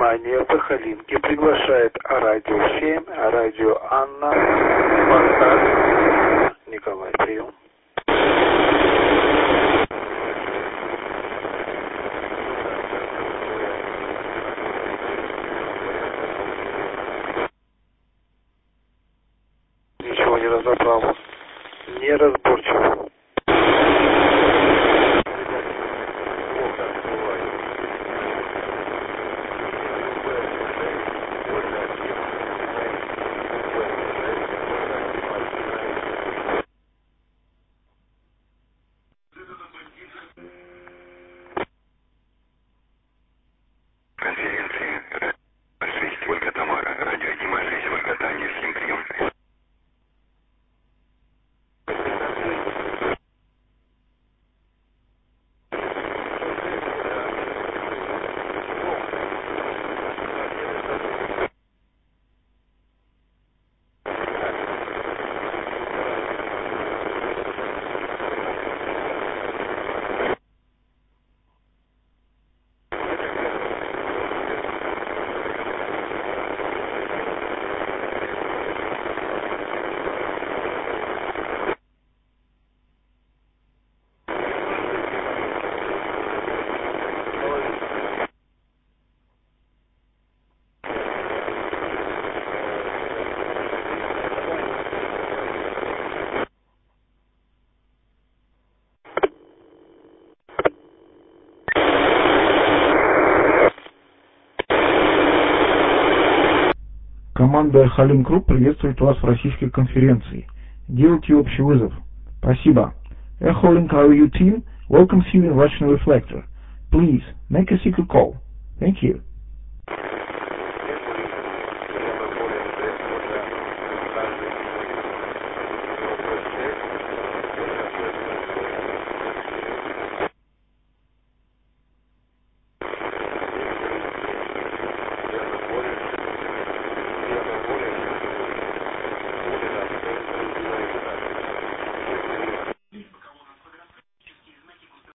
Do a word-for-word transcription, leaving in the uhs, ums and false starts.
Внимание, Сахалинки приглашает Радио семь, Радио Анна, Спартак, Николай, прием. Ничего не разобрал, неразборчиво. Команда Халим Групп приветствует вас в российской конференции. Делайте общий вызов. Спасибо. Echo Link R U team welcomes you in Russian Reflector. Please make a secret call. Thank you.